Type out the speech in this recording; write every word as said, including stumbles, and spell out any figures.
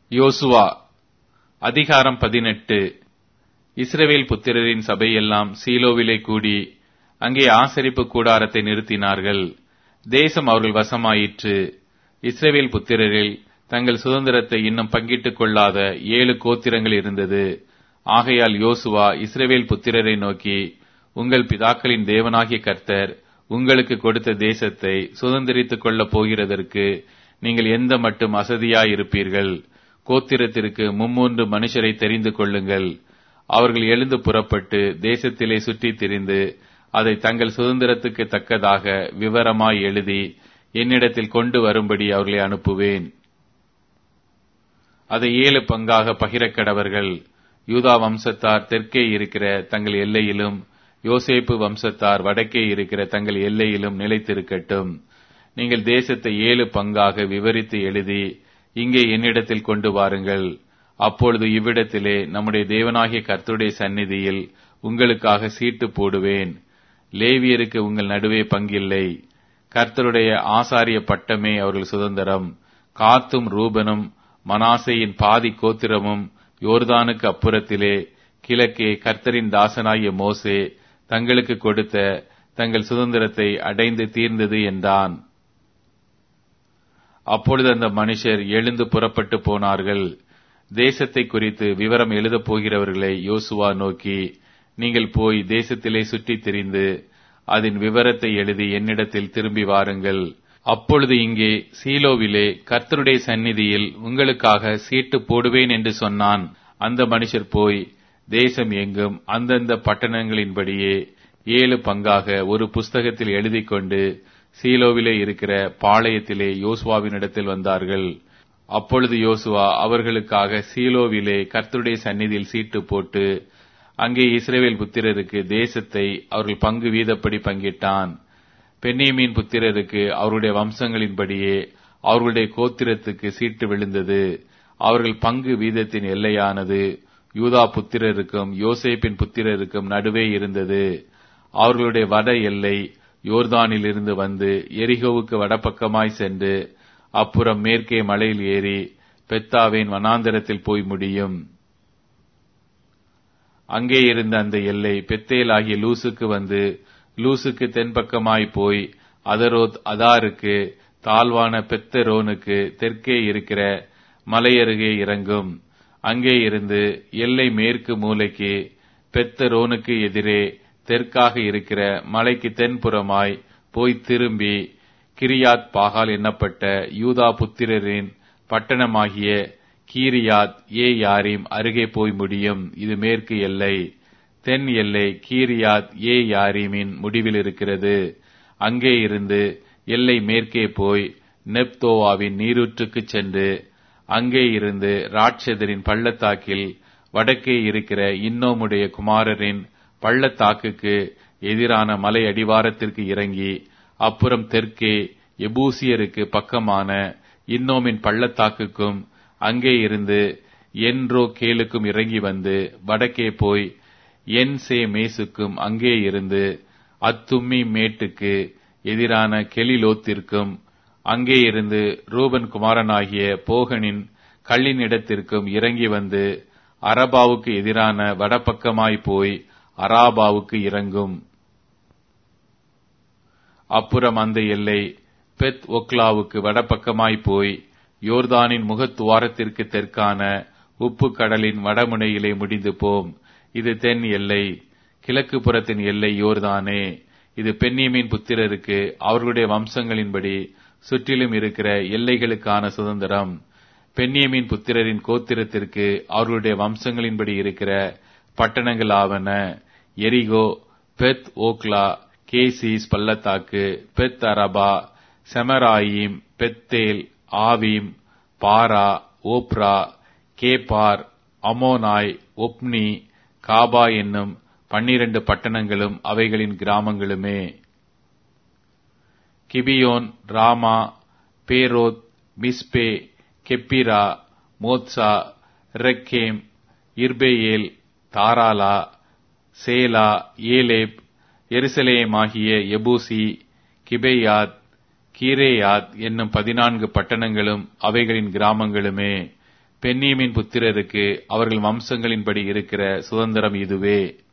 யோசுவா அதிகாரம் பதினெட்டு. இஸ்ரவேல் புத்திரரின் சபையெல்லாம் சீலோவிலே கூடி அங்கே ஆசரிப்பு கூடாரத்தை நிறுத்தினார்கள். தேசம் அவர்கள் வசமாயிற்று. இஸ்ரவேல் புத்திரரில் தங்கள் சுதந்திரத்தை இன்னும் பங்கிட்டுக் கொள்ளாத ஏழு கோத்திரங்கள் இருந்தது. ஆகையால் யோசுவா இஸ்ரவேல் புத்திரரை நோக்கி, உங்கள் பிதாக்களின் தேவனாகிய கர்த்தர் உங்களுக்கு கொடுத்த தேசத்தை சுதந்திரித்துக் கொள்ளப் போகிறதற்கு நீங்கள் எந்த மட்டும் அசதியாயிருப்பீர்கள்? கோத்திரத்திற்கு மும்மூன்று மனுஷரை தெரிந்து கொள்ளுங்கள். அவர்கள் எழுந்து புறப்பட்டு தேசத்திலே சுற்றித் திரிந்து அதை தங்கள் சுதந்திரத்துக்கு தக்கதாக விவரமாய் எழுதி என்னிடத்தில் கொண்டு வரும்படி அவர்களை அனுப்புவேன். அதை ஏழு பங்காக பகிரக்கடவர்கள். யூதா வம்சத்தார் தெற்கே இருக்கிற தங்கள் எல்லையிலும், யோசேப்பு வம்சத்தார் வடக்கே இருக்கிற தங்கள் எல்லையிலும் நிலைத்திருக்கட்டும். நீங்கள் தேசத்தை ஏழு பங்காக விவரித்து எழுதி இங்கே என்னிடத்தில் கொண்டு வாருங்கள். அப்பொழுது இவ்விடத்திலே நம்முடைய தேவனாகிய கர்த்தருடைய சந்நிதியில் உங்களுக்காக சீட்டு போடுவேன். லேவியருக்கு உங்கள் நடுவே பங்கில்லை. கர்த்தருடைய ஆசாரிய பட்டமே அவர்கள் சுதந்திரம். காத்தும் ரூபனும் மனாசேயின் பாதி கோத்திரமும் யோர்தானுக்கு அப்புறத்திலே கிழக்கே கர்த்தரின் தாசனாகிய மோசே தங்களுக்கு கொடுத்த தங்கள் சுதந்திரத்தை அடைந்து தீர்ந்தது என்றான். அப்பொழுது அந்த மனுஷர் எழுந்து புறப்பட்டு போனார்கள். தேசத்தை குறித்து விவரம் எழுதப் போகிறவர்களை யோசுவா நோக்கி, நீங்கள் போய் தேசத்திலே சுற்றித் திரிந்து அதன் விவரத்தை எழுதி என்னிடத்தில் திரும்பி வாருங்கள். அப்பொழுது இங்கே சீலோவிலே கர்த்தருடைய சந்நிதியில் உங்களுக்காக சீட்டு போடுவேன் என்று சொன்னான். அந்த மனுஷர் போய் தேசம் எங்கும் அந்தந்த பட்டணங்களின்படியே ஏழு பங்காக ஒரு புஸ்தகத்தில் எழுதி கொண்டு சீலோவிலே இருக்கிற பாளையத்திலே யோசுவாவினிடத்தில் வந்தார்கள். அப்பொழுது யோசுவா அவர்களுக்காக சீலோவிலே கர்த்தருடைய சந்நிதியில் சீட்டு போட்டு அங்கே இஸ்ரவேல் புத்திரருக்கு தேசத்தை அவர்கள் பங்கு வீதப்படி பங்கிட்டான். பென்னியமீன் புத்திரருக்கு அவருடைய வம்சங்களின்படியே அவர்களுடைய கோத்திரத்துக்கு சீட்டு விழுந்தது. அவர்கள் பங்கு வீதத்தின் எல்லையானது யூதா புத்திரருக்கும் யோசேப்பின் புத்திரருக்கும் நடுவே இருந்தது. அவர்களுடைய வட எல்லை யோர்தானிலிருந்து வந்து எரிகோவுக்கு வடபக்கமாய் சென்று அப்புறம் மேற்கே மலையில் ஏறி பெத்தாவின் வனாந்தரத்தில் போய் முடியும். அங்கே இருந்த அந்த எல்லை பெத்தேல் ஆகிய லூசுக்கு வந்து லூசுக்கு தென்பக்கமாய் போய் அதரோத் அதாருக்கு தாழ்வான பெத்தரோனுக்கு தெற்கே இருக்கிற மலையருகே இறங்கும். அங்கே இருந்து எல்லை மேற்கு மூலைக்கு பெத்தரோனுக்கு எதிரே தெற்காக இருக்கிற மலைக்கு தென்புறமாய் போய் திரும்பி கிரியாத் பாகால் என்னப்பட்ட யூதா புத்திரரின் பட்டணமாகிய கீரியாத் ஏ யாரீம் அருகே போய் முடியும். இது மேற்கு எல்லை. தென் எல்லை கீரியாத் ஏ யாரீமின் முடிவில் இருக்கிறது. அங்கே இருந்து எல்லை மேற்கே போய் நெப்தோவாவின் நீரூற்றுக்கு சென்று அங்கே இருந்து ராட்சதரின் பள்ளத்தாக்கில் வடக்கே இருக்கிற இன்னோமுடைய குமாரரின் பள்ளத்தாக்குக்கு எதிரான மலை அடிவாரத்திற்கு இறங்கி அப்புறம் தெற்கே எபூசியருக்கு பக்கமான இன்னோமின் பள்ளத்தாக்குக்கும் அங்கே இருந்து என்ரோ கேலுக்கும் இறங்கி வந்து வடக்கே போய் என் சே மேசுக்கும் அங்கே இருந்து அத்தும்மி மேட்டுக்கு எதிரான கெலிலோத்திற்கும் அங்கே இருந்து ரூபன் குமாரனாகிய போகனின் கல்லின் இடத்திற்கும் இறங்கி வந்து அரபாவுக்கு எதிரான வடபக்கமாய் போய் அராபாவுக்கு இறங்கும். அப்புறம் அந்த எல்லை பெத் ஒக்லாவுக்கு வடபக்கமாய் போய் யோர்தானின் முகத்துவாரத்திற்கு தெற்கான உப்பு கடலின் வடமுனையிலே முடிந்து போம். இது தென் எல்லை. கிழக்கு புறத்தின் எல்லை யோர்தானே. இது பென்னியமீன் புத்திரருக்கு அவர்களுடைய வம்சங்களின்படி சுற்றிலும் இருக்கிற எல்லைகளுக்கான சுதந்திரம். பென்னியமீன் புத்திரரின் கோத்திரத்திற்கு அவர்களுடைய வம்சங்களின்படி இருக்கிற பட்டணங்கள் ஆவன: எரிகோ, பெத் ஓக்லா, கேசிஸ் பள்ளத்தாக்கு, Beth Arabah, Zemaraim, Bethel, Avvim, Parah, Ophrah, Kephar, Ammonai, Ophni, Geba என்னும் பன்னிரண்டு பட்டணங்களும் அவைகளின் கிராமங்களுமே. Gibeon, Ramah, Beeroth, Mizpah, Kephirah, Mozah, Rekem, Irpeel, Taralah, Zelah, Eleph, எருசலேமாகிய எபூசி, கிபேயாத், கீரேயாத் என்னும் பதினான்கு பட்டணங்களும் அவைகளின் கிராமங்களுமே. பென்னியமின் புத்திரருக்கு அவர்கள் வம்சங்களின்படி இருக்கிற சுதந்திரம் இதுவே.